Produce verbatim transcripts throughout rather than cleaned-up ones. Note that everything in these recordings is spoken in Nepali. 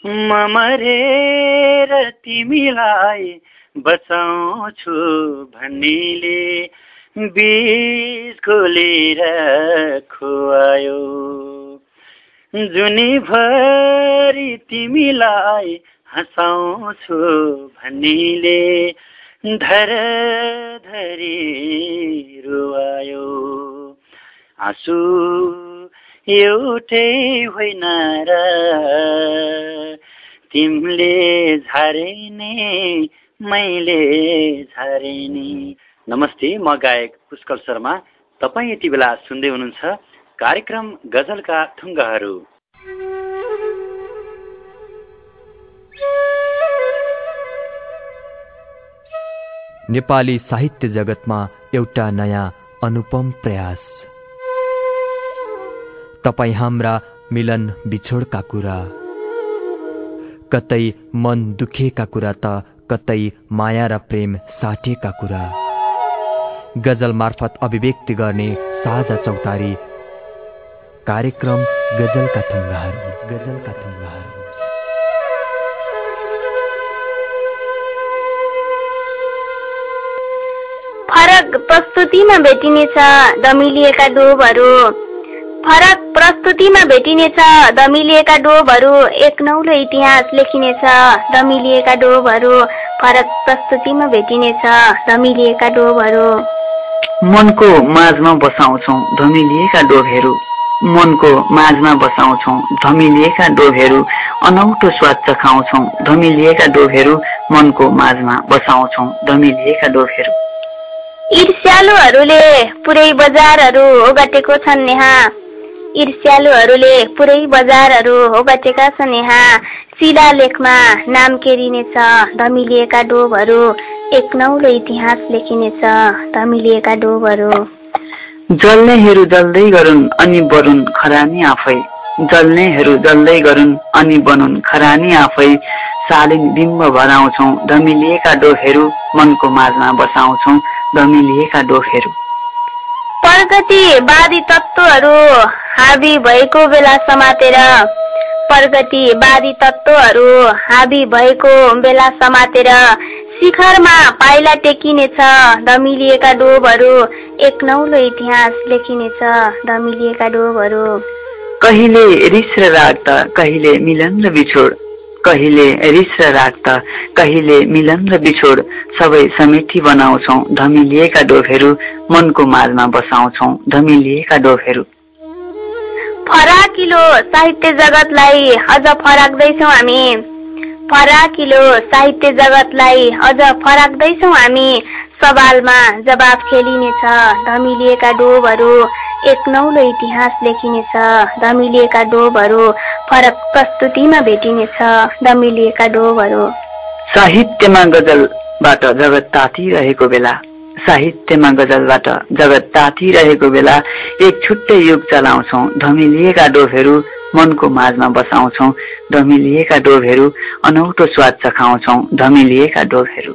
म मरेर तिमीलाई बचाउँछु भन्नेले बिच खोलेर खुवायो। जुनीभरि तिमीलाई हँसाउँछु भन्नेले धरधरी रुवायो। आँसु एउटै होइन र तिमीले झारे नि मैले झारे नि। नमस्ते, म गायक पुष्कल शर्मा। तपाईँ यति बेला सुन्दै हुनुहुन्छ कार्यक्रम गजलका थुङ्गाहरू। नेपाली साहित्य जगतमा एउटा नयाँ अनुपम प्रयास। तपाईँ हाम्रा मिलन बिछोडका कुरा, कतै मन दुखेका कुरा त कतै माया र प्रेम साटेका कुरा गजल मार्फत अभिव्यक्ति गर्ने साझा चौतारी कार्यक्रम गजलका थुङ्गाहरू। गजलका थुङ्गाहरू फरक प्रस्तुतिमा भेटिनेछ दमिलिएका डोबहरू। फरक प्रस्तुतिमा भेटिनेछ दमिलिएका डोबहरू। एक नौलो इतिहास लेखिनेछ दमिलिएका डोबहरू। फरक प्रस्तुतिमा भेटिनेछ दमिलिएका डोबहरू। मनको माझमा बसाउँछौ धमिलिएका डोबहरू। मनको माझमा बसाउँछौ धमिलिएका डोबहरू। अनौठो स्वाद चखाउँछौ धमिलिएका डोबहरू। मनको माझमा बसाउँछौ धमिलिएका डोबहरू। ईर्ष्यालुहरूले पुरै बजारहरू ओगटेको छन् नेहा। ईर्ष्यालुहरूले पुरै बजारहरू ओगटेका छन् यहाँ। शिलालेखमा नाम केरिनेछ धमिलिएका डोबहरू। एक नौलो इतिहास लेखिनेछ धमिलिएका डोबहरू। जल्नेहरू जल्दै गरून् अनि बरुन् खरानी आफै। जल्नेहरू जल्दै गरून् अनि बनुन् खरानी आफै। शालीन बिम्ब भराउँछौ धमिलिएका डोबहरू। मनको माझमा बसाउँछौ धमिलिएका डोबहरू। प्रगतिवादी तत्त्वहरू हाबी भएको बेला समातेर। प्रगतिवादी तत्त्वहरू हाबी भएको बेला समातेर शिखरमा पाइला टेकिनेछ दमिलिएका डोबहरू। एक नौलो इतिहास लेखिनेछ दमिलिएका डोबहरू। कहिले रिस र राग त कहिले मिलन र बिछोड। कहिले रिस र राग त कहिले मिलन र बिछोड। सबै समेटी बनाउँछौ धमिलिएका डोबहरू। मनको माझमा बसाउँछौ धमिलिएका डोबहरू। फराकिलो साहित्य जगतलाई अझ फराक्दैछौ हामी। फराकिलो साहित्य जगतलाई अझ फराक्दैछौ हामी। सवालमा जवाफ खेलिनेछ धमिलिएका डोबहरू। एक नौलो इतिहास लेखिनेछ धमिलिएका डोबहरू। फरक प्रस्तुतिमा भेटिनेछ धमिलिएका डोबहरू। साहित्यमा गजलबाट जगत तातिरहेको बेला। साहित्यमा गजलबाट जगत तातिरहेको बेला एक छुट्टै युग चलाउँछौ धमिलिएका डोबहरू। मनको माझमा बसाउँछौ धमिलिएका डोबहरू। अनौठो स्वाद चखाउँछौ धमिलिएका डोबहरू।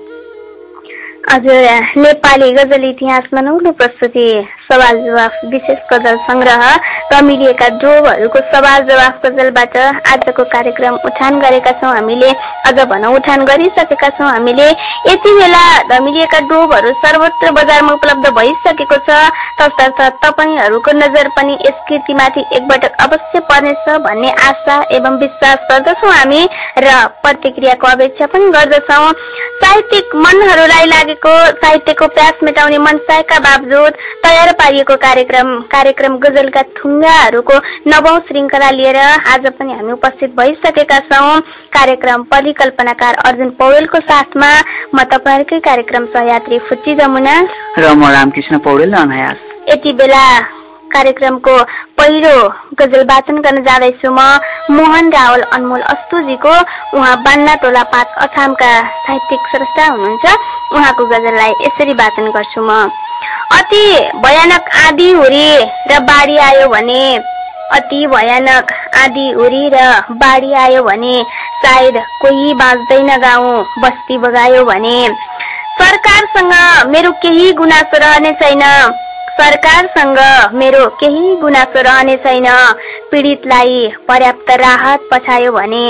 हजुर, नेपाली गजल इतिहासमा नौलो प्रस्तुति सवाल जवाफ विशेष गजल संग्रह धमिलिएका डोबहरूको सवाल जवाफ गजलबाट आजको कार्यक्रम उठान गरेका छौँ हामीले। अझ भनौँ उठान गरिसकेका छौँ हामीले। यति बेला धमिलिएका डोबहरू सर्वत्र बजारमा उपलब्ध भइसकेको छ। तसर्थ तपाईँहरूको नजर पनि यस कृतिमाथि एकपटक अवश्य पर्नेछ भन्ने आशा एवं विश्वास गर्दछौँ हामी र प्रतिक्रियाको अपेक्षा पनि गर्दछौँ। साहित्यिक मनहरूलाई लागेको साहित्यको प्यास मेटाउने मनसायका बावजुद तयार पारिएको कार्यक्रम कार्यक्रम गजलका थुङ्गाहरूको नवौं श्रृङ्खला लिएर आज पनि हामी उपस्थित भइसकेका छौँ। कार्यक्रम परिकल्पनाकार अर्जुन पौडेलको साथमा म तपाईँहरूकै कार्यक्रम सहयात्री फुच्ची जमुना र म रामकृष्ण पौडेल अनायास। यति बेला कार्यक्रमको पहिलो गजल वाचन गर्न जाँदैछु म मोहन रावल अनमोल अस्तुजीको। उहाँ बान्ना टोला पाँच अछामका साहित्यिक स्रष्टा हुनुहुन्छ। उहाँको गजललाई यसरी वाचन गर्छु म। अति भयानक आँधी हुरी र बाढी आयो भने। अति भयानक आँधी हुरी र बाढी आयो भने सायद कोही बाँच्दैन गाउँ बस्ती बगायो भने। सरकारसँग मेरो केही गुनासो रहने छैन। सरकारसँग मेरो केही गुनासो रहने छैन। पीडितलाई पर्याप्त राहत पछायो भने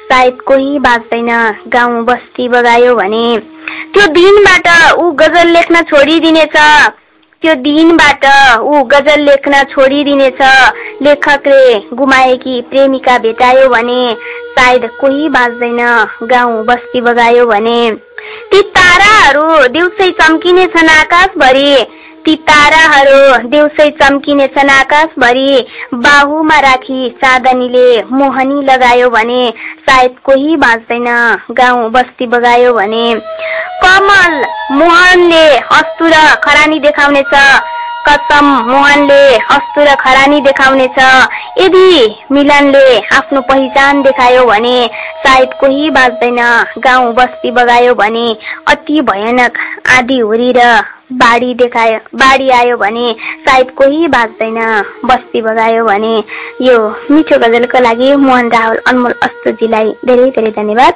सायद कोही बाँच्दैन गाउँ बस्ती बगायो भने। त्यो दिनबाट ऊ गजल लेख्न छोडिदिनेछ, त्यो दिनबाट ऊ गजल लेख्न छोडिदिनेछ। लेखकले गुमाएकी प्रेमिका भेटायो भने सायद कोही बाँच्दैन गाउँ बस्ती बगायो भने। ती ताराहरू दिउँसै चम्किनेछन् आकाशभरि, ती ताराहरू दिउँसै चम्किनेछन् आकाशभरि। बाहुमा राखी चाँदनीले मोहनी लगायो भने सायद कोही बाँच्दैन गाउँ बस्ती बगायो भने। कमल मोहनले हस्तु र खरानी देखाउनेछ, कसम मोहनले हस्तु र खरानी देखाउनेछ। यदि मिलनले आफ्नो पहिचान देखायो भने सायद कोही बाँच्दैन गाउँ बस्ती बगायो भने। अति भयानक आँधी हुरी र बाढी देखायो बाढी आयो भने सायद कोही बाँच्दैन बस्ती बगायो भने। यो मिठो गजलको लागि मोहन राहुल अनमोल अस्तुजीलाई धेरै धेरै धन्यवाद।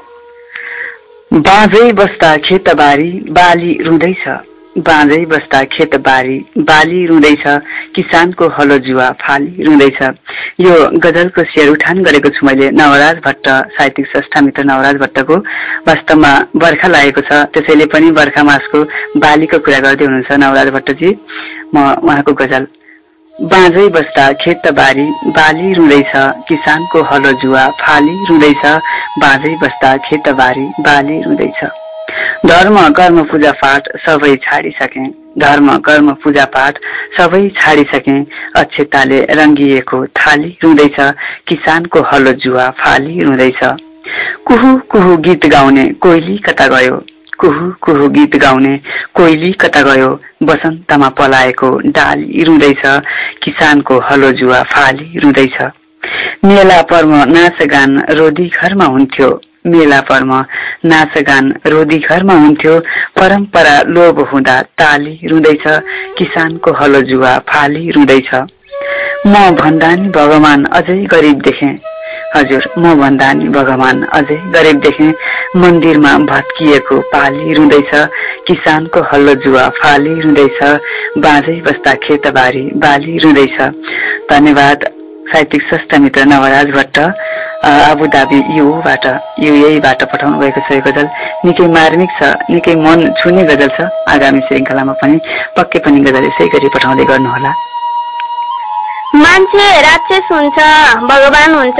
बाँझै बस्दा खेतबारी बाली रुँदैछ, बाँझै बस्दा खेतबारी बाली रुँदैछ, किसानको हलो जुवा फाली रुँदैछ। यो गजलको शेर उठान गरेको छु मैले नवराज भट्ट, साहित्यिक संस्था मित्र नवराज भट्टको। वास्तवमा बर्खा लागेको छ, त्यसैले पनि बर्खा मासको बालीको कुरा गर्दै हुनुहुन्छ नवराज भट्टजी। म उहाँको गजल बाँझै बस्दा खेतबारी बाली रुँदैछ, किसानको हलो जुवा फाली रुँदैछ, बाँझै बस्दा खेतबारी बाली रुँदैछ। धर्म कर्म पूजा पाठ सबै छाडिसके, धर्म कर्म पूजा पाठ सबै छाडिसके, अक्षताले रङ्गिएको थाली रुँदैछ, किसानको हलो जुवा फाली रुँदैछ। कुहु कुहु गीत गाउने कोइली कता गयो, कुहु कुहु गीत गाउने कोइली कता गयो, बसन्तमा पलाएको डाली रुँदैछ, किसानको हलो जुवा फाली रुँदैछ। मेला पर्व नाचगान रोदी घरमा हुन्थ्यो, मेला पर्व नाचगान रोदी घरमा हुन्थ्यो, परम्परा लोभ हुँदा ताली रुँदैछ, किसानको हलो जुवा फाली रुँदैछ। म भन्दा नि भगवान अझै गरिब देखे, हजुर म भन्दा नि भगवान अझै गरिब देखे, मन्दिरमा भत्किएको पाली रुँदैछ, किसानको हल्लो जुवा फाली रुँदैछ, बाँझै बस्दा खेतबारी बाली रुँदैछ। धन्यवाद साहित्यिक संस्था मित्र नवराज भट्ट आबुधाबी युबाट युएबाट पठाउनु भएको छ। यो गजल निकै मार्मिक छ, निकै मन छुने गजल छ। आगामी श्रृङ्खलामा पनि पक्कै पनि गजल यसै गरी पठाउँदै गर्नुहोला। मान्छे राक्षस हुन्छ भगवान हुन्छ,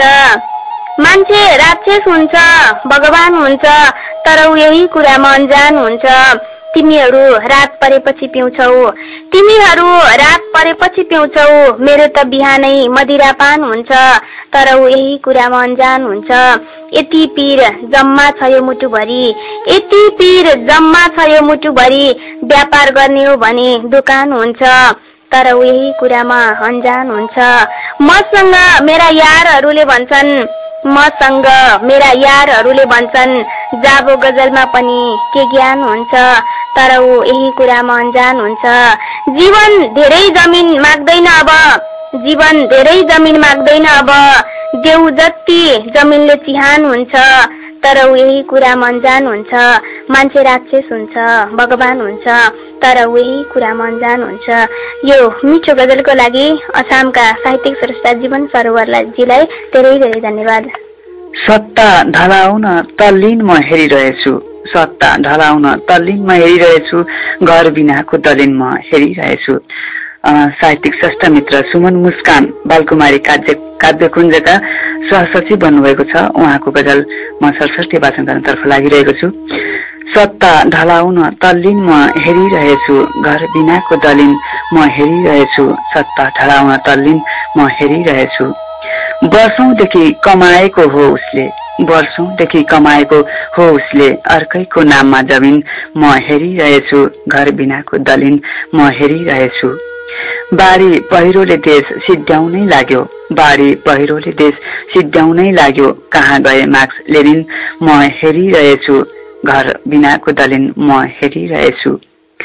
मान्छे राक्षस हुन्छ भगवान हुन्छ, तर यही कुरामा अनजान हुन्छ। तिमीहरू रात परेपछि पिउँछौ, तिमीहरू रात परेपछि पिउँछौ, मेरो त बिहानै मदिरापान हुन्छ, तर यही कुरामा अनजान हुन्छ। यति पीर जम्मा छ यो मुटुभरि, यति पीर जम्मा छ यो मुटुभरि, व्यापार गर्ने हो भने दोकान हुन्छ, तर यही कुरामा अनजान हुन्छ। मसँग मेरा यारहरूले भन्छन्, मसँग मेरा यारहरूले भन्छन्, जाबो गजलमा पनि के ज्ञान हुन्छ, तर यही कुरामा अनजान हुन्छ। जीवन धेरै जमिन माग्दैन अब, जीवन धेरै जमिन माग्दैन अब, देउ जति जमिनले चिहान हुन्छ, तर यही कुरामा अनजान हुन्छ। मान्छे राक्षस हुन्छ भगवान हुन्छ, तर यही कुरामा अनजान हुन्छ। यो मिठो गजलको लागि असमका साहित्यिक स्रष्टा जीवन सरोवरजीलाई धेरै धेरै धन्यवाद। सत्ता ढलाउन तल्लीन म हेरिरहेछु, सत्ता ढलाउन तल्लीन म हेरिरहेछु, घर बिनाको दलिन म हेरिरहेछु। साहित्यिक संस्था मित्र सुमन मुस्कान बालकुमारी काव्य काव्यकुञ्जका सहसचिव बन्नुभएको छ। उहाँको गजल म सडसठी वाचन गर्नतर्फ लागिरहेको छु। सत्ता ढलाउन तल्लीन म हेरिरहेछु, घर बिनाको दलिन म हेरिरहेछु, सत्ता ढलाउन तल्लीन म हेरिरहेछु। वर्षौंदेखि कमाएको हो उसले, वर्षौंदेखि कमाएको हो उसले, अर्कैको नाममा जमिन म हेरिरहेछु, घर बिनाको दलिन म हेरिरहेछु। बाढी पहिरोले देश सिद्ध्याउनै लाग्यो, बाढी पहिरोले देश सिद्ध्याउनै लाग्यो, कहाँ गए मार्क्स लेनिन म हेरिरहेछु, घर बिनाको दलिन म हेरिरहेछु।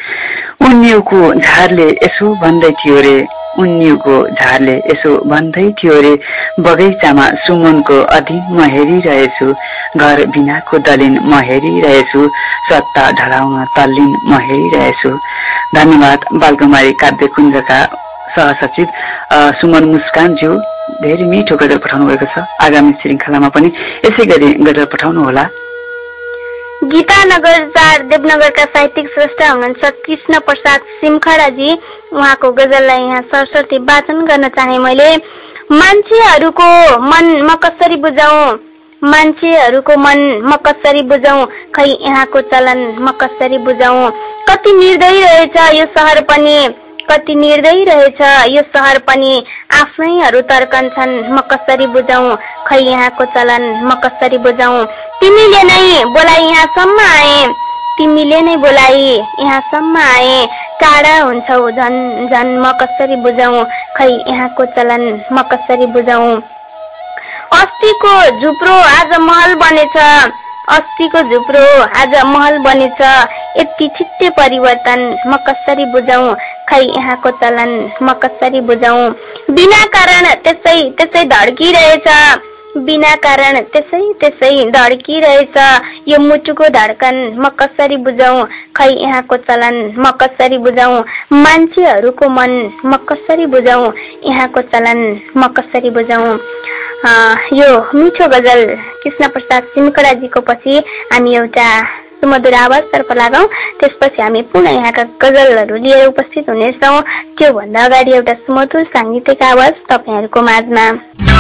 उन्युको झारले यसो भन्दै थियो रे, उन्युको झारले यसो भन्दै थियो रे, बगैँचामा सुमनको अधीन म हेरिरहेछु, घर बिनाको दलिन म हेरिरहेछु, सत्ता ढलाउन तल्लीन म हेरिरहेछु। धन्यवाद बालकुमारी काव्यकुञ्जका सहसचिव सुमन मुस्कानज्यू, धेरै मिठो गजल पठाउनु भएको छ। आगामी श्रृङ्खलामा पनि यसै गरी गजल पठाउनु होला। गीतानगर चार देवनगरका साहित्यिक श्रेष्ठ हुनुहुन्छ कृष्ण प्रसाद सिमखडाजी। उहाँको गजललाई यहाँ सरस्वती वाचन गर्न चाहे मैले। मान्छेहरूको मन म कसरी बुझाउँ, मान्छेहरूको मन म कसरी बुझाउँ, खै यहाँको चलन म कसरी बुझाउँ। कति निर्दयी रहेछ यो सहर पनि, कति निर्दयी रहेछ यो सहर पनि, आफ्नैहरू तर्कन्छन् म कसरी बुझाउँ, खै यहाँको चलन म कसरी बुझाउँ। तिमीले नै बोलाई यहाँसम्म आए, तिमीले नै बोलाई यहाँसम्म आए, टाढा हुन्छौ झन् झन् म कसरी बुझाउँ, खै यहाँको चलन म कसरी बुझाउँ। अस्तिको झुप्रो आज महल बनेछ, अस्तिको झुप्रो आज महल बनेछ, यति छिट्टै परिवर्तन म कसरी बुझाउँ, खै यहाँको चलन म कसरी बुझाउँ। बिना कारण त्यसै त्यसै धड्किरहेछ, बिना कारण त्यसै त्यसै धड्किरहेछ, यो मुटुको धड्कन म कसरी बुझाउँ, खै यहाँको चलन म कसरी बुझाउँ। मान्छेहरूको मन म कसरी बुझाउँ, यहाँको चलन म कसरी बुझाउँ। यो मिठो गजल कृष्ण प्रसाद सिमकडाजीको पछि हामी एउटा सुमधुर आवाजतर्फ लागौँ। त्यसपछि हामी पुनः यहाँका गजलहरू लिएर उपस्थित हुनेछौँ। त्योभन्दा अगाडि एउटा सुमधुर साङ्गीतिक आवाज तपाईँहरूको माझमा।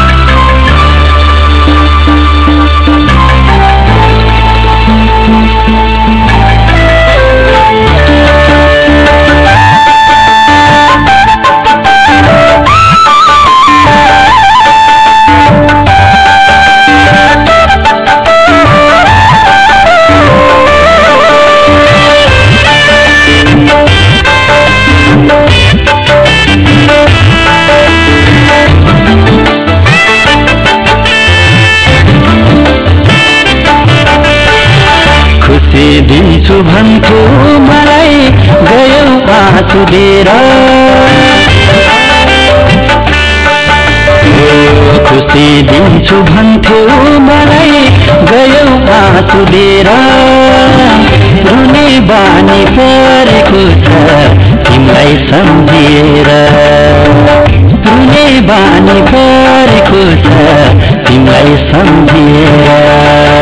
दिन्छु भन्थ्यो मलाई गयो आँसु दिएर, खुसी दिन्छु भन्थ्यो मलाई गयो आँसु दिएर, रुने बानी परेको छ तिमीलाई सम्झिएर, रुने बानी परेको छ तिमीलाई सम्झिएर।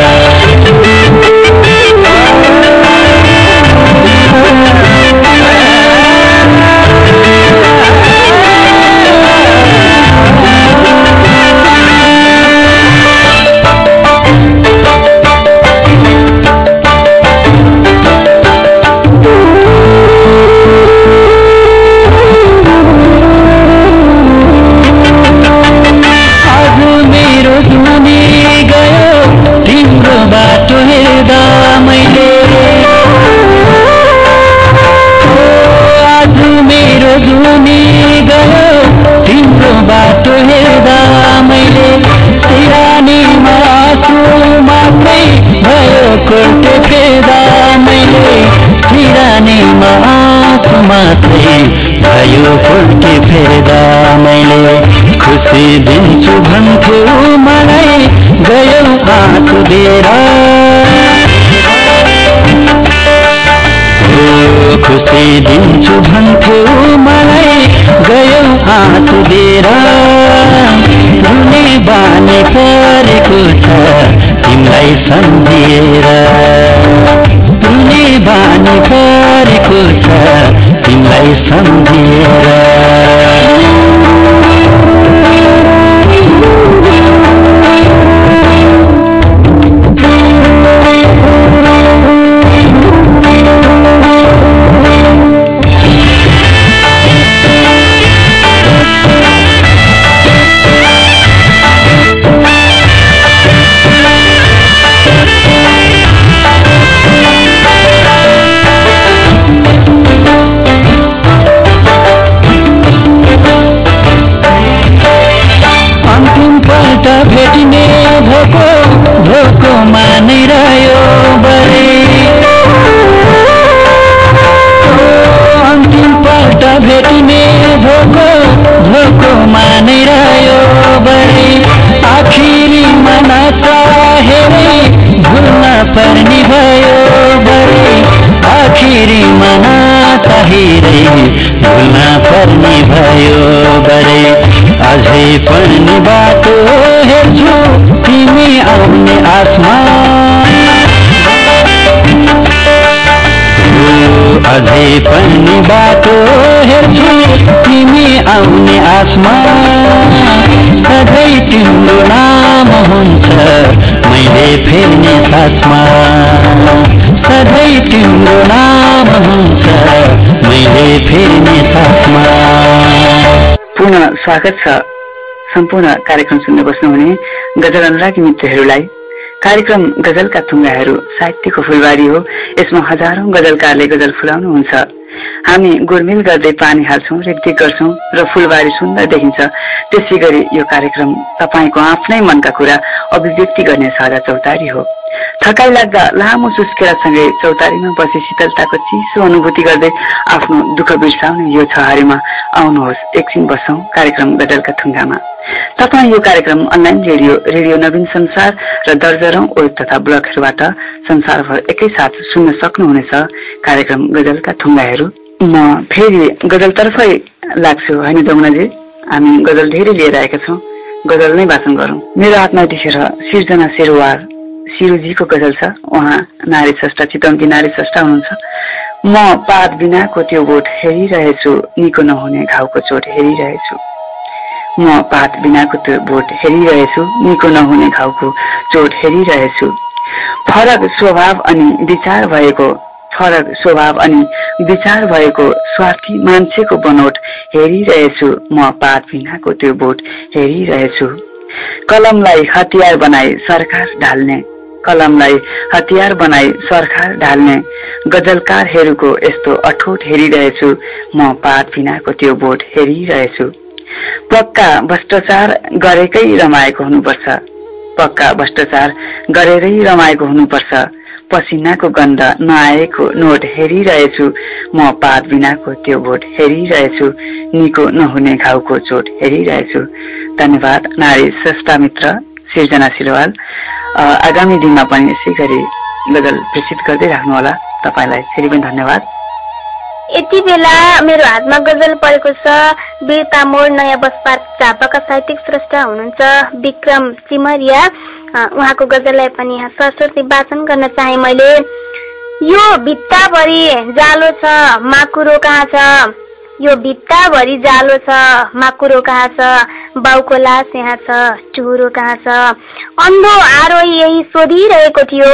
भयो फुर्के फेर्दा मैले, खुसी दिन्छु भन्थ्यो मलाई गयो आँसु दिएर, खुसी दिन्छु भन्थ्यो मलाई गयो आँसु दिएर, रुने बानी परेको छ तिमीलाई सम्झिएर, रुने बानी परेको छ तिमीलाई सम्झिएर। भेटिने धोको धोको मानिरह्यो बरे, अन्तिम पल्ट भेटिने धोको धोको मानिरह्यो बरे, आखिरीमा नचाहेरै भुल्न पर्ने भयो बरे, आखिरीमा नचाहेरै भुल्न पर्ने भयो बरे। अझै पनि बाटो हेर्छु तिमी आउने आसमा, अझै पनि बाटो हेर्छु तिमी आउने आसमा, सधैँ तिम्रो नाम हुन्छ मैले फेर्ने साथमा, सधैँ तिम्रो नाम हुन्छ मैले फेर्ने साथमा। पुनः स्वागत छ सम्पूर्ण कार्यक्रम सुन्न बस्नुहुने गजल अनुरागी मित्रहरूलाई। कार्यक्रम गजलका थुङ्गाहरू साहित्यको फुलबारी हो। यसमा हजारौं गजलकारले गजल फुलाउनुहुन्छ। हामी गोरमेल गर्दै पानी हाल्छौं, रेखदेख गर्छौं र फुलबारी सुन्दर देखिन्छ। त्यसै गरी यो कार्यक्रम तपाईको आफ्नै मनका कुरा अभिव्यक्ति गर्ने साझा चौतारी हो। थकाइ लाग्दा लामो सुस्केरासँगै चौतारीमा बसी शीतलताको चिसो अनुभूति गर्दै आफ्नो दुःख बिर्साउने यो छहारीमा आउनुहोस्, एकछिन बसौं कार्यक्रम गजलका थुङ्गामा। तपाईँ यो कार्यक्रम अनलाइन रेडियो रेडियो नवीन संसार र दर्जनौं वेब तथा ब्लगहरूबाट संसारभर एकैसाथ सुन्न सक्नुहुनेछ कार्यक्रम गजलका थुङ्गाहरू। म फेरि गजलतर्फै लाग्छु होइन दमुनाजी? हामी गजल धेरै लिएर आएका छौँ, गजल नै वाचन गरौँ। मेरो हातमा यतिखेर सिर्जना शेरवार सिरुजीको गजल छ। उहाँ नारी स्रष्टा, चितवनकी नारी स्रष्टा हुनुहुन्छ। म पात बिनाको त्यो बोट हेरिरहेछु, निको नहुने घाउको चोट हेरिरहेछु। म पात बिनाको त्यो बोट हेरिरहेछु, निको नहुने घाउको चोट हेरिरहेछु। फरक स्वभाव अनि विचार भएको फरक स्वभाव अनि विचार भएको स्वार्थी मान्छेको बनोट हेरिरहेछु। म पात बिनाको त्यो बोट हेरिरहेछु। कलमलाई हतियार बनाई सरकार ढाल्ने कलमलाई हतियार बनाई सरकार ढाल्ने गजलकारहरूको यस्तो अठोट हेरिरहेछु। म पात बिनाको त्यो बोट हेरिरहेछु। पक्का भ्रष्टाचार गरेकै रमाएको हुनुपर्छ, पक्का भ्रष्टाचार गरेरै रमाएको हुनुपर्छ। पसिनाको गन्ध नआएको नोट हेरिरहेछु। म पात बिनाको त्यो बोट हेरिरहेछु, निको नहुने घाउको चोट हेरिरहेछु। धन्यवाद नारी स्रष्टा मित्र सिर्जना सिलवाल। आगामी दिनमा पनि यसै गरी गजल प्रेषित गर्दै राख्नुहोला। तपाईँलाई फेरि पनि धन्यवाद। यति बेला मेरो हातमा गजल परेको छ। वीरता मोड नयाँ बस पार्क झापाका साहित्यिक स्रष्टा हुनुहुन्छ विक्रम चिमरिया। उहाँको गजललाई पनि यहाँ सरस्वती वाचन गर्न चाहे मैले। यो भित्ताभरि जालो छ, माकुरो कहाँ छ? यो भित्ताभरि जालो छ, माकुरो कहाँ छ? बाउको लास यहाँ छ, चुरो कहाँ छ? अन्धो आरोही यही सोधिरहेको थियो,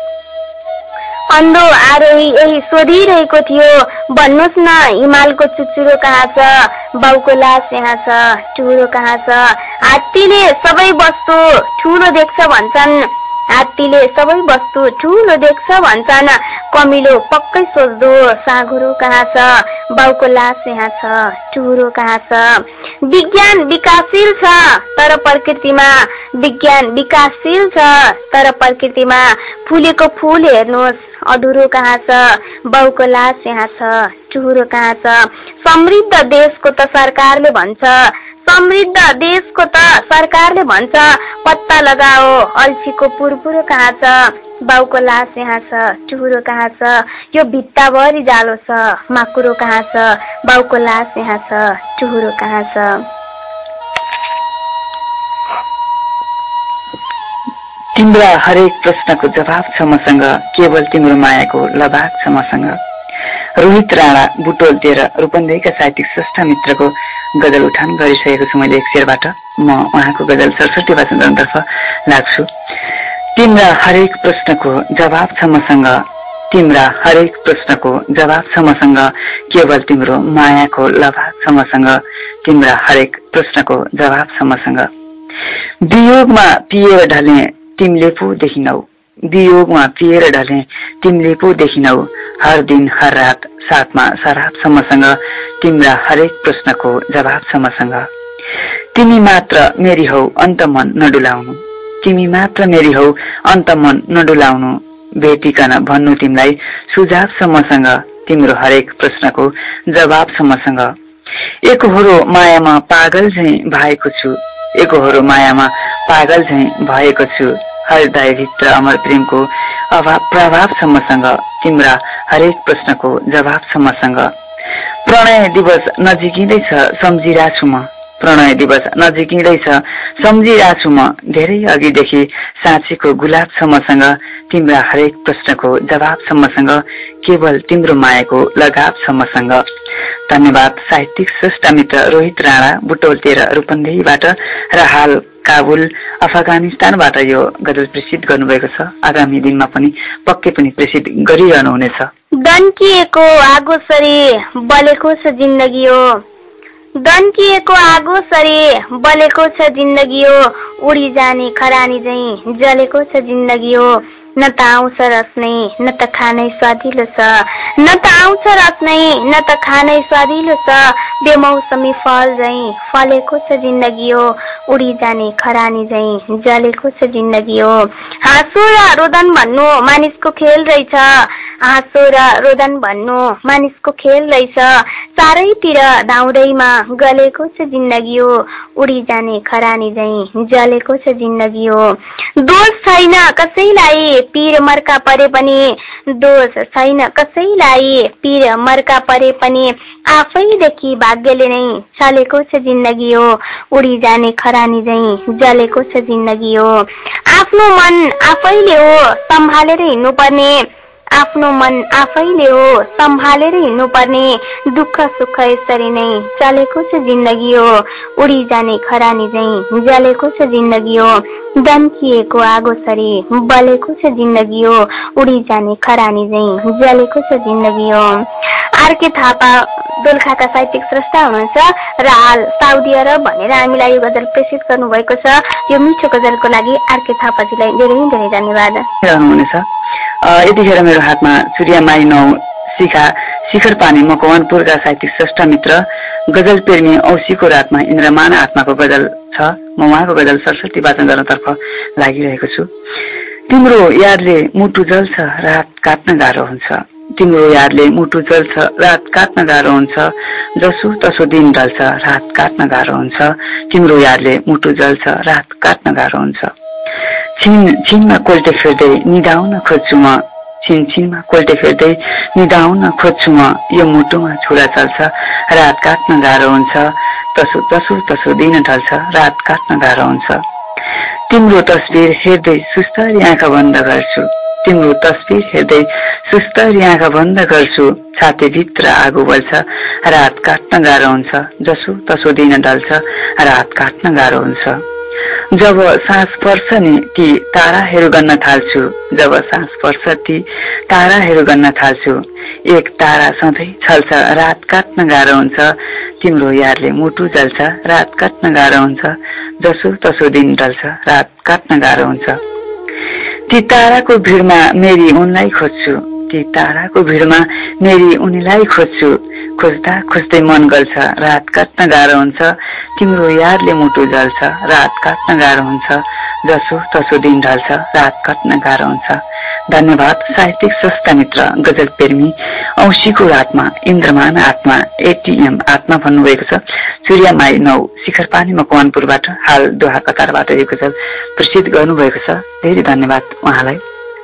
अन्धो आरोही यही सोधिरहेको थियो। भन्नुहोस् न हिमालको चुचुरो कहाँ छ? बाउको लास यहाँ छ, चुरो कहाँ छ? हात्तीले सबै वस्तु ठुलो देख्छ भन्छन्, हात्तीले सबै वस्तु ठुलो देख्छ भन्छन्। कमिलो पक्कै सोच्दो साँघुरो कहाँ छ? बाउको लास यहाँ छ, चुरो कहाँ छ? विज्ञान विकासशील छ तर प्रकृतिमा, विज्ञान विकासशील छ तर प्रकृतिमा फुलेको फूल हेर्नुहोस् अधुरो कहाँ छ? बाउको लास यहाँ छ, चुरो कहाँ छ? समृद्ध देशको त सरकारले भन्छ, समृद्ध देशको त सरकारले भन्छ। पत्ता लगाओ अल्छीको पुरपुरो कहाँ छ? बाउको लास यहाँ छ, चुरो कहाँ छ? यो भित्ताभरि जालो छ, माकुरो कहाँ छ? बाउको लास यहाँ छ, चुरो कहाँ छ? तिम्रा हरेक प्रश्नको जवाब छ मसँग, केवल तिम्रो मायाको लभाग छ मसँग। रोहित राणा बुटोल तेह्र रूपन्देहीका साहित्यिक स्रष्टा मित्रको गजल उठान गरिसकेको छु मैले एक शेरबाट। म उहाँको गजल सरस्वती वाचन गर्नतर्फ लाग्छु। तिम्रा हरेक प्रश्नको जवाब छ मसँग, तिम्रा हरेक प्रश्नको जवाब छ मसँग, केवल तिम्रो मायाको लभाग छ मसँग। तिम्रा हरेक प्रश्नको जवाब छ मसँग। वियोगमा पिएर ढले तिमीले पो देखिनौ, वियोगमा पिएर ढले तिमीले पो देखिनौ। हर दिन हर रात साथमा शराब छ मसँग, तिम्रा हरेक प्रश्नको जवाब छ मसँग। तिमी मात्र मेरी हौ अन्त मन नडुलाउनु, तिमी मात्र मेरी हौ अन्त मन नडुलाउनु। भेटिकन भन्नु तिमीलाई सुझाव छ मसँग, तिम्रो हरेक प्रश्नको जवाब छ मसँग। एकहोरो मायामा पागल झैं भएको छु, एकहोरो मायामा पागल झैं भएको छु। हृदयभित्र अमर प्रेमको अभाव प्रभाव छ मसँग, तिम्रा हरेक प्रश्नको जवाब छ मसँग। प्रणय दिवस नजिकिँदैछ सम्झिरहेको छु म, प्रणय दिवस नजिकिँदैछ सम्झिरहेको छु म धेरै अघिदेखि साँचीको गुलाब सम्मसँग तिम्रा हरेक प्रश्नको जवाबसम्मसँग केवल तिम्रो मायाको लगावसम्मसँग। धन्यवाद साहित्यिक श्रेष्ठ मित्र रोहित राणा बुटोल तेह्र रूपन्देहीबाट र हाल काबुल अफगानिस्तानबाट यो गजल प्रेषित गर्नुभएको छ। आगामी दिनमा पनि पक्कै पनि प्रेषित गरिरहनुहुनेछ। दन्किएको आगो सरी बलेको छ जिन्दगी हो, दन्किएको आगो सरी बलेको छ जिन्दगी हो, उडी जाने खरानी झैं जलेको छ जिन्दगी हो। न त आउँछ रस नै न त खानै स्वादिलो छ, न त आउँछ रस नै न त खानै स्वादिलो छ, बेमौसमी फल झैं फलेको छ जिन्दगी हो, उडी जाने खरानी झैं जलेको छ जिन्दगी हो। हाँसो र रोदन भन्नु मानिसको खेल रहेछ, हाँसो र रोदन भन्नु मानिसको खेल रहेछ, चारैतिर धाउँदैमा गलेको छ जिन्दगी हो, उडी जाने खरानी झैं जलेको छ जिन्दगी हो। दोष छैन कसैलाई पीर मर्का परे पनि, दोष छैन कसैलाई पीर मर्का परे पनि, आफैदेखि भाग्यले नै चलेको छ जिन्दगी हो, उडी जाने खरानी झैं जलेको छ जिन्दगी हो। आफ्नो मन आफैले हो सम्हालेर हिँड्नुपर्ने, आफ्नो मन आफैले हो सम्हालेर हिँड्नुपर्ने, दुःख सुख यसरी नै चलेको छ जिन्दगी हो, उडी जाने खरानी झैं जलेको छ जिन्दगी हो। दन्किएको आगो सरी बलेको छ जिन्दगी हो, उडी जाने खरानी झैं जलेको छ जिन्दगी हो। आरके थापा दोलखाका साहित्यिक स्रष्टा हुनुहुन्छ र हाल साउदी अरब भनेर हामीलाई यो गजल प्रेषित गर्नुभएको छ। यो मिठो गजलको लागि आरके थापाजीलाई धेरै धेरै धन्यवाद। यतिखेर मेरो हातमा सूर्यमाई नौ शिखा शिखर पानी मकवानपुरका साहित्यिक श्रेष्ठ मित्र गजल प्रेमी औसीको रातमा इन्द्रमान आत्माको गजल छ। म उहाँको गजल सरस्वती वाचन गर्नतर्फ लागिरहेको छु। तिम्रो यादले मुटु जल्छ रात काट्न गाह्रो हुन्छ, तिम्रो यादले मुटु जल्छ रात काट्न गाह्रो हुन्छ, जसो तसो दिन ढल्छ रात काट्न गाह्रो हुन्छ, तिम्रो यादले मुटु जल्छ रात काट्न गाह्रो हुन्छ। छिन छिनमा कोल्टे फेर्दै निदाउन खोज्छु म, छिन छिनमा कोल्टे फेर्दै निदाउन खोज्छु म, यो मुटुमा छुरा चल्छ रात काट्न गाह्रो हुन्छ, तसो तसो तसो दिन ढल्छ रात काट्न गाह्रो हुन्छ। तिम्रो तस्बिर हेर्दै सुस्तरी आँखा बन्द गर्छु, तिम्रो तस्बिर हेर्दै सुस्तरी आँखा बन्द गर्छु, छातीभित्र आगो बल्छ रात काट्न गाह्रो हुन्छ, जसो तसो दिन ढल्छ रात काट्न गाह्रो हुन्छ। जब सास पर्छ नि ती ताराहरू गन्न थाल्छु, जब सास पर्छ ती ताराहरू गन्न थाल्छु, एक तारा सधैँ छल्छ रात काट्न गाह्रो हुन्छ, तिम्रो यादले मुटु जल्छ रात काट्न गाह्रो हुन्छ, जसो तसो दिन ढल्छ रात काट्न गाह्रो हुन्छ। ती ताराको भिडमा मेरी उनलाई खोज्छु, ती ताराको भिडमा मेरी उनीलाई खोज्छु, खोज्दा खोज्दै मन गल्छ रात काट्न गाह्रो हुन्छ, तिम्रो यादले मुटु जल्छ रात काट्न गाह्रो हुन्छ, जसो तसो दिन ढल्छ रात काट्न गाह्रो हुन्छ। धन्यवाद साहित्यिक श्रेष्ठ मित्र गजल प्रेमी औसीको रातमा इन्द्रमान आत्मा एटीएम आत्मा भन्नुभएको छ। सूर्यमाई नौ शिखर पानी मकवानपुरबाट हाल दोहा कतारबाट यो गजल प्रसिद्ध गर्नुभएको छ। धेरै धन्यवाद उहाँलाई।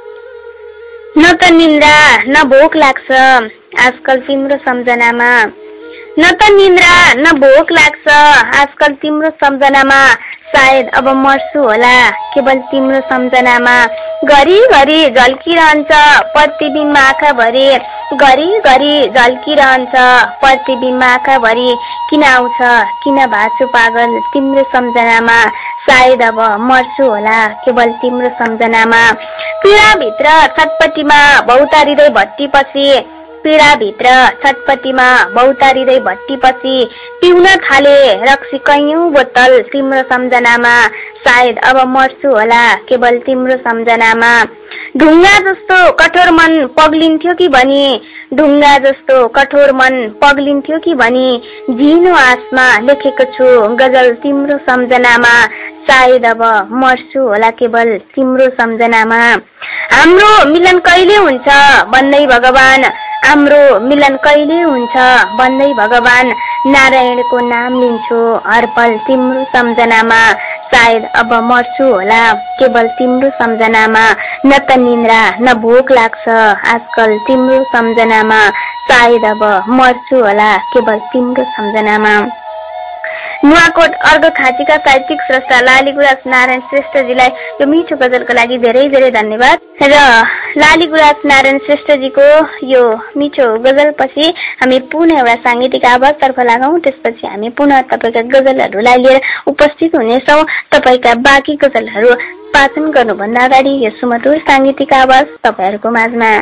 न त निन्द्रा न भोक लाग्छ आजकल तिम्रो सम्झनामा, न त निन्द्रा न भोक लाग्छ आजकल तिम्रो सम्झनामा, सायद अब मर्छु होला केवल तिम्रो सम्झनामा, घरि घरि झल्किरहन्छ प्रतिबिम्ब आँखाभरि, घरि घरि झल्किरहन्छ प्रतिबिम्ब आँखाभरि, किन आउँछ किन भाछु पागल तिम्रो सम्झनामा, सायद अब मर्छु होला केवल तिम्रो सम्झनामा। पीडाभित्र छटपटीमा भौतारिँदै भट्टीपछि, पीडाभित्र छटपटीमा भौतारिँदै भट्टीपछि, पिउन थाले रक्सी कैयौं बोतल तिम्रो सम्झनामा, सायद अब मर्छु होला केवल तिम्रो सम्झनामा। ढुङ्गा जस्तो कठोर मन पग्लिन्थ्यो कि भनी, ढुङ्गा जस्तो कठोर मन पग्लिन्थ्यो कि भनी, झिनो आसमा लेखेको छु गजल तिम्रो सम्झनामा, सायद अब मर्छु होला केवल तिम्रो सम्झनामा। हाम्रो मिलन कहिले हुन्छ भन्दै भगवान, हाम्रो मिलन कहिले हुन्छ भन्दै भगवान, नारायणको नाम लिन्छु हरपल तिम्रो सम्झनामा, सायद अब मर्छु होला केवल तिम्रो सम्झनामा। न त निन्द्रा न भोक लाग्छ आजकल तिम्रो सम्झनामा, सायद अब मर्छु होला केवल तिम्रो सम्झनामा। नुवाकोट अर्घ खाँचीका साहित्यिक स्रष्टा लालीगुराँस नारायण श्रेष्ठजीलाई यो मिठो गजलको लागि धेरै धेरै धन्यवाद। र लालीगुराँस नारायण श्रेष्ठजीको यो मिठो गजलपछि हामी पुनः एउटा साङ्गीतिक आवाजतर्फ लागौँ। त्यसपछि हामी पुनः तपाईँका गजलहरूलाई लिएर उपस्थित हुनेछौँ। तपाईँका बाँकी गजलहरू वाचन गर्नुभन्दा अगाडि यो सुमधुर साङ्गीतिक आवाज तपाईँहरूको माझमा।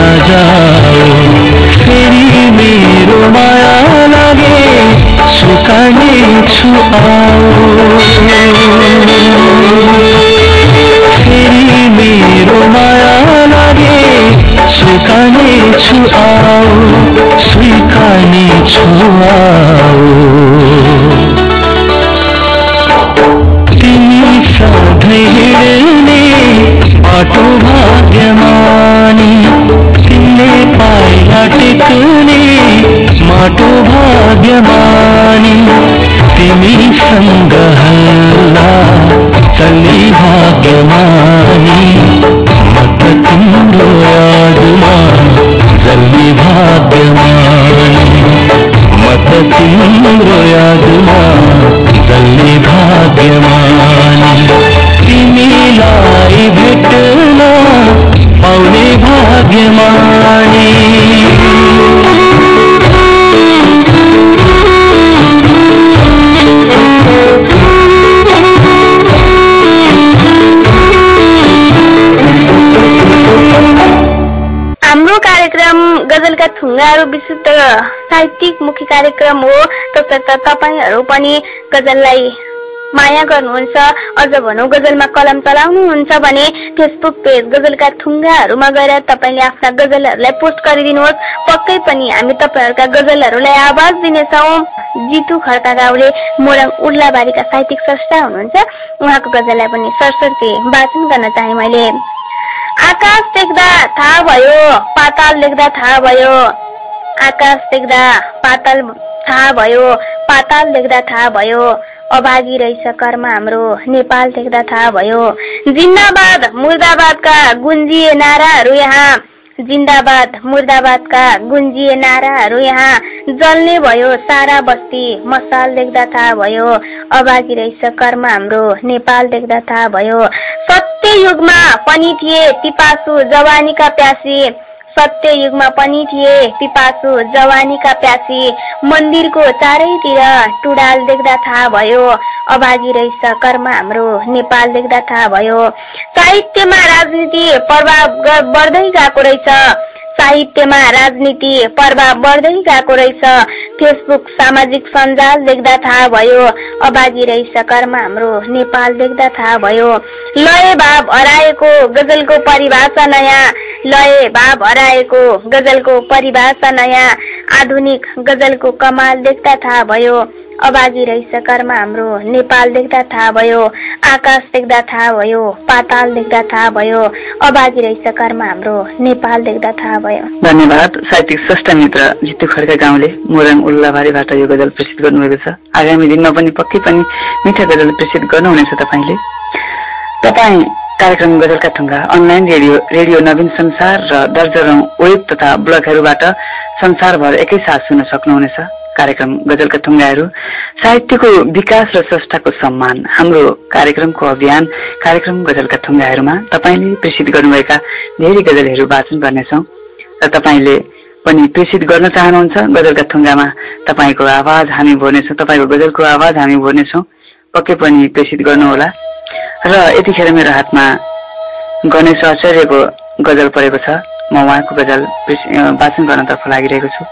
सुख छु आओ फेरि मेरो माया लागे स्वीकार्ने छु आओ स्वीकार्ने छु आओ तिमी सधैँ हिँड्ने बाटो भाग्यमानी तिमीले पाइला टेक्ने माटो भाग्यमानी तिमीसँग हल्ला चल्ने भाग्यमानी म त तिम्रो यादमा जल्ने भाग्यमानी म त तिम्रो यादमा जल्ने भाग्यमानी तिमीलाई भेट्न पाउने भाग्यमानी हाम्रो कार्यक्रम गजलका थुङ्गाहरू विशुद्ध साहित्यिक मुखी कार्यक्रम हो। तसर्थ तपाईहरू पनि गजललाई माया गर्नुहुन्छ, अझ भनौँ गजलमा कलम चलाउनुहुन्छ भने फेसबुक पेज गजलका थुङ्गाहरूमा गएर तपाईँले आफ्ना गजलहरूलाई पोस्ट गरिदिनुहोस्। पक्कै पनि हामी तपाईँहरूका गजलहरूलाई आवाज दिनेछौँ। जितु खड्का गाउँले मोरङ उर्लाबारीका साहित्यिक स्रष्टा हुनुहुन्छ, उहाँको गजललाई पनि सरस्वती वाचन गर्न चाहे मैले। आकाश देख्दा थाहा भयो, पाताल देख्दा थाहा भयो, आकाश देख्दा पाताल थाहा भयो, पाताल देख्दा थाहा भयो, अभागी रहेछ कर्म हाम्रो नेपाल देख्दा थाहा भयो। जिन्दाबाद मुर्दाबादका गुन्जिए नाराहरू यहाँ, जिन्दाबाद मुर्दाबादका गुन्जिए नाराहरू यहाँ, जल्ने भयो सारा बस्ती मसाल देख्दा थाहा भयो, अभागी रहेछ कर्म हाम्रो नेपाल देख्दा थाहा भयो। सत्य युगमा पनि थिए पिपासु जवानीका प्यासी, सत्य युगमा पनि थिए पिपासु जवानीका प्यासी, मन्दिरको चारैतिर टुडाल देख्दा थाहा भयो, अभागी रहेछ कर्म हाम्रो नेपाल देख्दा थाहा भयो। साहित्यमा राजनीति प्रभाव बढ्दै गएको रहेछ, साहित्यमा राजनीति प्रभाव बढ्दै गएको रहेछ, फेसबुक सामाजिक सञ्जाल देख्दा थाहा भयो, अभागी रहेछ कर्म हाम्रो नेपाल देख्दा थाहा भयो। लय भाव हराएको गजलको परिभाषा नयाँ, लय भाव हराएको गजलको परिभाषा नयाँ, आधुनिक गजलको कमाल देख्दा थाहा भयो, अभागी रहेछ कर्म हाम्रो नेपाल देख्दा थाहा भयो। आकाश देख्दा थाहा भयो, पाताल देख्दा थाहा भयो, अभागी रहेछ कर्म हाम्रो नेपाल देख्दा थाहा भयो। धन्यवाद। साहित्यिक स्रष्टा मित्र जितु खड्का गाउँले मोरङ उल्लाबारीबाट यो गजल प्रेषित गर्नुभएको छ। आगामी दिनमा पनि पक्कै पनि मिठा गजल प्रेषित गर्नुहुनेछ तपाईँले। तपाईँ कार्यक्रम गजलका थुङ्गा अनलाइन रेडियो रेडियो नवीन संसार र दर्जनौं वेब तथा ब्लगहरूबाट संसारभर एकैसाथ सुन्न सक्नुहुनेछ। कार्यक्रम गजलका थुङ्गाहरू साहित्यको विकास र स्रष्टाको सम्मान, हाम्रो कार्यक्रमको अभियान कार्यक्रम गजलका थुङ्गाहरूमा तपाईँले प्रेषित गर्नुभएका धेरै गजलहरू वाचन गर्नेछौँ र तपाईँले पनि प्रेषित गर्न चाहनुहुन्छ गजलका थुङ्गामा तपाईँको आवाज हामी भर्नेछौँ, तपाईँको गजलको आवाज हामी भर्नेछौँ, पक्कै पनि प्रेषित गर्नुहोला। र यतिखेर मेरो हातमा गणेश आचार्यको गजल परेको छ, म उहाँको गजल वाचन गर्नतर्फ लागिरहेको छु।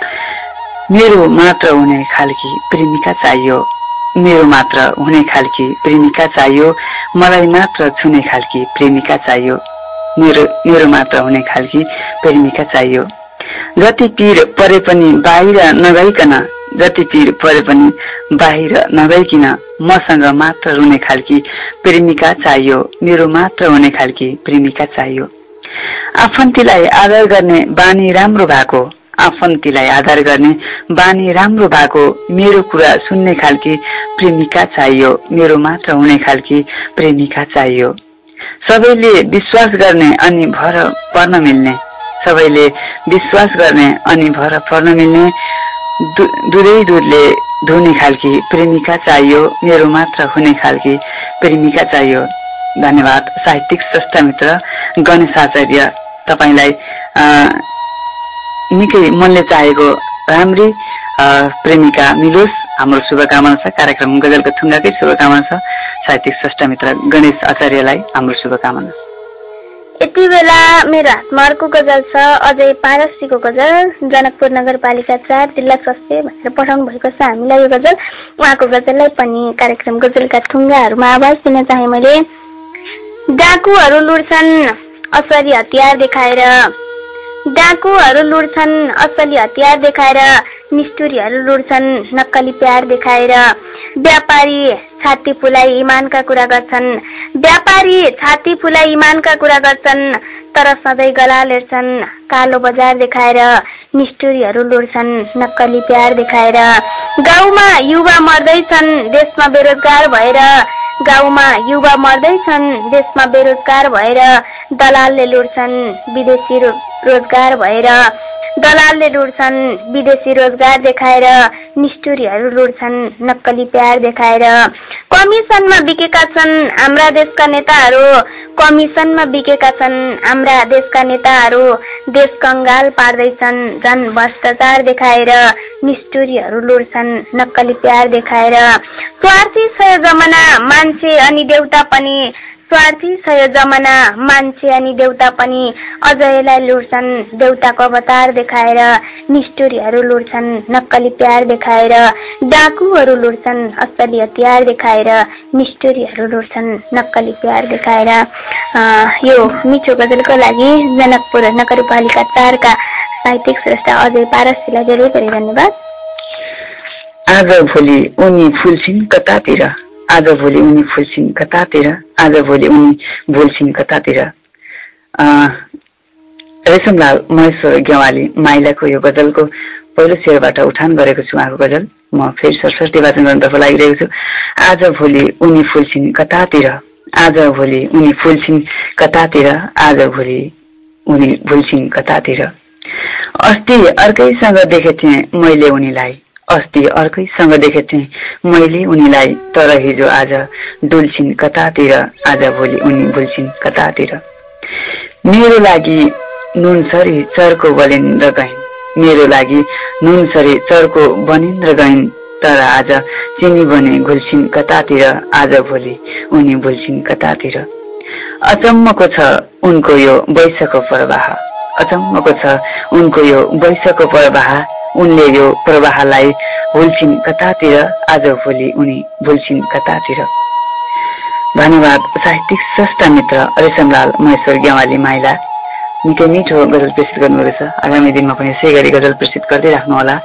मेरो मात्र हुने खालकी प्रेमिका चाहियो, मेरो मात्र हुने खालकी प्रेमिका चाहियो, मलाई मात्र छुने खालकी प्रेमिका चाहियो, मेरो मेरो मात्र हुने खालकी प्रेमिका चाहियो। जति पीर परे पनि बाहिर नगइकन, जति पीर परे पनि बाहिर नगइकन मसँग मात्र रुने खालकी प्रेमिका चाहियो, मेरो मात्र हुने खालकी प्रेमिका चाहियो। आफन्तीलाई आदर गर्ने बानी राम्रो भएको, आफन्तीलाई आदर गर्ने बानी राम्रो भएको, मेरो कुरा सुन्ने खालकी प्रेमिका चाहियो, मेरो मात्र हुने खालकी प्रेमिका चाहियो। सबैले विश्वास गर्ने अनि भर पर्न मिल्ने, सबैले विश्वास गर्ने अनि भर पर्न मिल्ने, दुधै दुधले धुने खालकी प्रेमिका चाहियो, मेरो मात्र हुने खालकी प्रेमिका चाहियो। धन्यवाद। साहित्यिक स्रष्टा मित्र गणेश आचार्य, तपाईँलाई निकै मनले चाहेको राम्री प्रेमिका मिलोस्, हाम्रो शुभकामना छ। कार्यक्रम गजलको थुङ्गाकै शुभकामना छ। साहित्यिक स्रष्टा मित्र गणेश आचार्यलाई हाम्रो शुभकामना। यति बेला मेरो हातमा अर्को गजल छ, अजय पारसीको गजल, जनकपुर नगरपालिका चार जिल्ला स्वास्थ्य भनेर पठाउनु भएको छ हामीलाई यो गजल। उहाँको गजललाई पनि कार्यक्रम गजलका थुङ्गाहरूमा आवाज दिन चाहे मैले। डाकुहरू लुट्छन् असली हतियार देखाएर, डाकुहरू लुट्छन् असली हतियार देखाएर, निष्ठुरीहरू लुट्छन् नक्कली प्यार देखाएर। व्यापारी छाती फुलाई इमानका कुरा गर्छन्, व्यापारी छाती फुलाई इमानका कुरा गर्छन्, तर सधैँ गला लेर्छन् कालो बजार देखाएर। निष्ठुरीहरू लुट्छन् नक्कली प्यार देखाएर। गाउँमा युवा मर्दैछन् देशमा बेरोजगार भएर, गाउँमा युवा मर्दैछन् देशमा बेरोजगार भएर। दलालले लुट्छन् विदेशी रोजगार भएर, दलालले लुट्छन् विदेशी रोजगार देखाएर। निष्ठुरीहरू लुट्छन् नक्कली प्यार देखाएर। कमिसनमा बिकेका छन् हाम्रा देशका नेताहरू, कमिसनमा बिकेका छन् हाम्रा देशका नेताहरू। देश कंगाल पार्दैछन् झन् भ्रष्टाचार देखाएर। निष्ठुरीहरू लुट्छन् नक्कली प्यार देखाएर। स्वार्थी छ यो जमाना मान्छे अनि देउता पनि, स्वार्थी छ यो जमाना मान्छे अनि देउता पनि। अजयलाई लुट्छन् देउताको अवतार देखाएर। निष्ठुरीहरू लुट्छन् नक्कली प्यार देखाएर। डाकुहरू लुट्छन् असली हतियार देखाएर। निष्ठुरीहरू लुट्छन् नक्कली प्यार देखाएर। यो मिठो गजलको लागि जनकपुर नगरपालिका चारका साहित्यिक श्रेष्ठ अजय पारसीलाई धेरै धेरै धन्यवाद। आज भोलि उनी फुल्छिन् कतातिर, आज भोलि उनी फुल्छिन् कतातिर, आज भोलि उनी भुल्छिन् कतातिर। रेशमलाल महेश्वर गेवाली माइलाको यो गजलको पहिलो शेरबाट उठान गरेको छु उहाँको गजल। म फेरि सरस्वती वाचन गर्नतर्फ लागिरहेको छु। आज भोलि उनी फुल्छिन् कतातिर, आज भोलि उनी फुल्छिन् कतातिर, आज भोलि उनी भुल्छिन् कतातिर। अस्ति अर्कैसँग देखेको थिएँ मैले उनीलाई, अस्ति अर्कैसँग देखेको थिएँ मैले उनीलाई, तर हिजो आज डुल्छिन् कतातिर, आज भोलि उनी भुल्छिन् कतातिर। मेरो लागि नुन सरी चर्को बलिन् र गइन्, मेरो लागि नुन सरी चर्को बनिन् र गइन्, तर आज चिनी बने घुल्छिन् कतातिर, आज भोलि उनी भुल्छिन् कतातिर। अचम्मको छ उनको यो वैशको प्रवाह, अचम्मको छ उनको यो वैशको प्रवाह। उनले यो प्रवाहलाई भुल्छिन् कतातिर, आज भोलि उनी भुल्छिन् कतातिर। धन्यवाद साहित्यिक स्रष्टा मित्र रेशमलाल महेश्वर गेवाली माइला। निकै मिठो गजल प्रेषित गर्नुभएको छ। आगामी दिनमा पनि यसै गरी गजल प्रेषित गर्दै राख्नुहोला।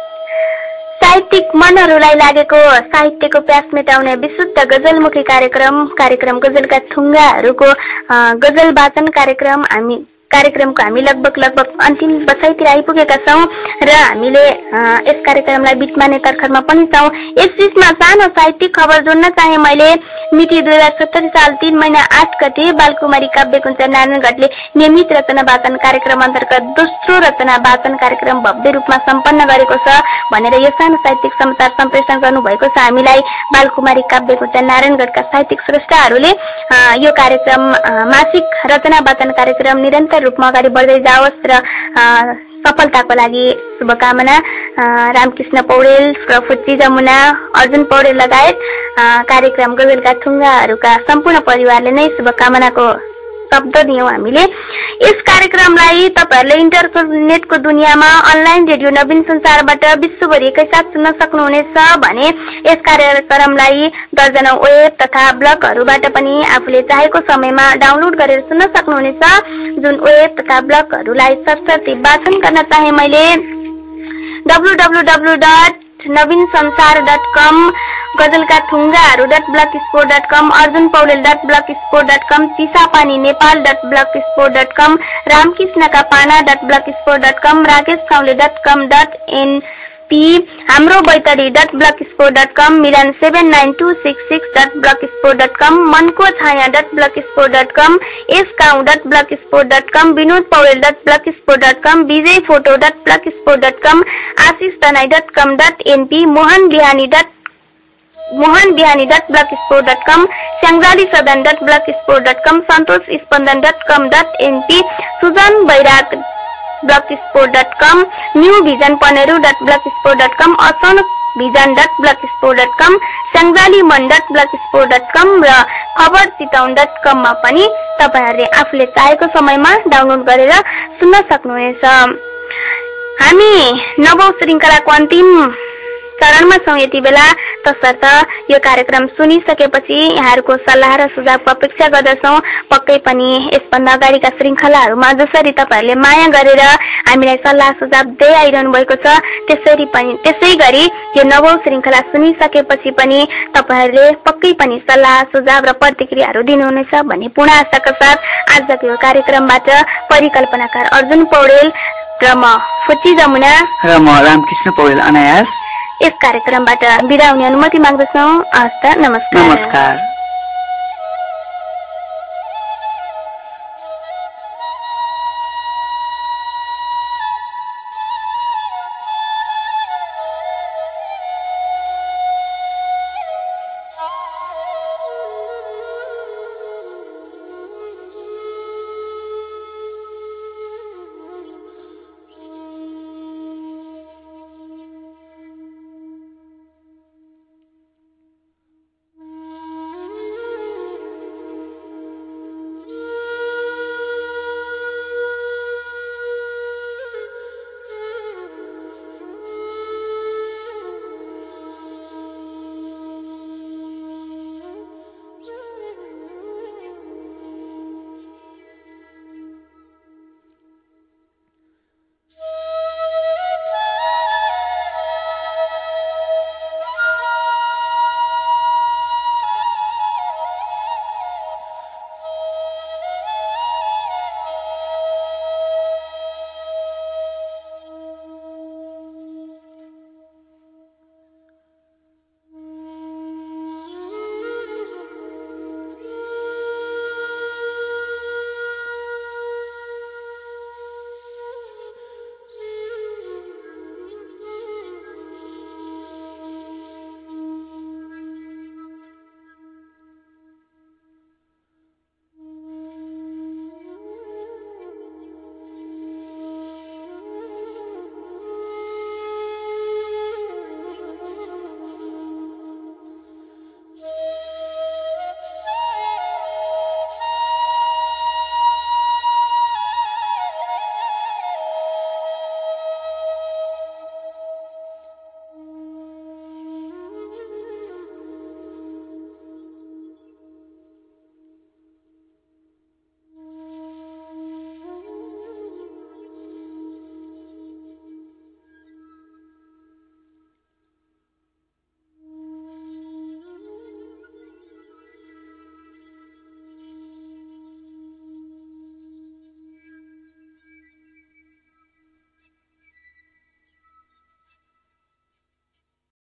साहित्यिक मनहरूलाई लागेको साहित्यको प्यास मेटाउने विशुद्ध गजलमुखी कार्यक्रम कार्यक्रम गजलका थुङ्गाहरूको गजल वाचन कार्यक्रम हामी कार्यक्रमको हामी लगभग लगभग अन्तिम बसाइतिर आइपुगेका छौँ र हामीले यस कार्यक्रमलाई बिचमाने तर्खरमा पनि छौँ। यस बीचमा सानो साहित्यिक खबर जोड्न चाहे मैले। मिति दुई हजार सत्तरी साल तीन महिना आठ गते बालकुमारी काव्यकुञ्ज नारायणगढले नियमित रचना वाचन कार्यक्रम अन्तर्गत दोस्रो रचना वाचन कार्यक्रम भव्य रूपमा सम्पन्न गरेको छ भनेर यो सानो साहित्यिक समाचार सम्प्रेषण गर्नुभएको छ हामीलाई बालकुमारी काव्यकुञ्ज नारायणगढका साहित्यिक श्रेष्ठहरूले। यो कार्यक्रम मासिक रचना वाचन कार्यक्रम निरन्तर रूपमा अगाडि बढ्दै जाओस् र सफलताको लागि शुभकामना। रामकृष्ण पौडेल, प्रफुल्ली जमुना, अर्जुन पौडेल लगायत कार्यक्रम गजलका थुङ्गाहरूका सम्पूर्ण परिवारले नै शुभकामनाको शब्द दियौँ हामीले। यस कार्यक्रमलाई तपाईँहरूले इन्टरनेटको दुनियाँमा अनलाइन रेडियो नवीन संसारबाट विश्वभरि एकैसाथ सुन्न सक्नुहुनेछ भने यस कार्यक्रमलाई दर्जनौं वेब तथा ब्लगहरूबाट पनि आफूले चाहेको समयमा डाउनलोड गरेर सुन्न सक्नुहुनेछ। जुन वेब तथा ब्लगहरूलाई सरसर्ती वाचन गर्न चाहे मैले W W W dot Naveen Sansar dot com, गजलका थुङ्गाहरू dot blog spot dot com, Arjun Paudel dot blog spot dot com, Chisapani Nepal dot blog spot dot com, रामकृष्णका पाना dot blog spot dot com, Rakesh Kaule dot com dot NP, हाम्रो Baitadi dot blog spot dot com, Milan seven nine two six six dot blog spot dot com, मनको छाया डट ब्लक स्पोर्ट डट कम, एस काउ dot blog spot dot com, Binod Paudel dot blog spot dot com, Vijay photo dot blog spot dot com, Ashish Tanai dot com dot NP, Mohan Bihani dot Mohan Bihani dot blog spot dot com, Syangjali Sadan dot blog spot dot com, Santosh Spandan dot com dot NP, Sujan Bairag blog spot dot com, new vision Paneru dot blog spot dot com, Ashok vision dot blog spot dot com, Syangjali मन dot blog spot dot com र खबर चितौन डट कममा पनि तपाईँहरूले आफूले चाहेको समयमा डाउनलोड गरेर सुन्न सक्नुहुनेछ। हामी नवौं श्रृङ्खलाको अन्तिम चरणमा छौँ यति बेला, तसर्थ यो कार्यक्रम सुनिसकेपछि यहाँहरूको सल्लाह र सुझावको अपेक्षा गर्दछौँ। पक्कै पनि यसभन्दा अगाडिका श्रृङ्खलाहरूमा जसरी तपाईँहरूले माया गरेर हामीलाई सल्लाह सुझाव दिँदै आइरहनु भएको छ, त्यसरी पनि त्यसै गरी यो नवौं श्रृङ्खला सुनिसकेपछि पनि तपाईँहरूले पक्कै पनि सल्लाह सुझाव र प्रतिक्रियाहरू दिनुहुनेछ भन्ने पूर्ण आशाका साथ आजको यो कार्यक्रमबाट परिकल्पनाकार अर्जुन पौडेल र म फुची जमुना र म रामकृष्ण पौडेल अनायास यस कार्यक्रमबाट बिदा हुने अनुमति माग्दछौँ। हस्त नमस्कार। नमस्कार।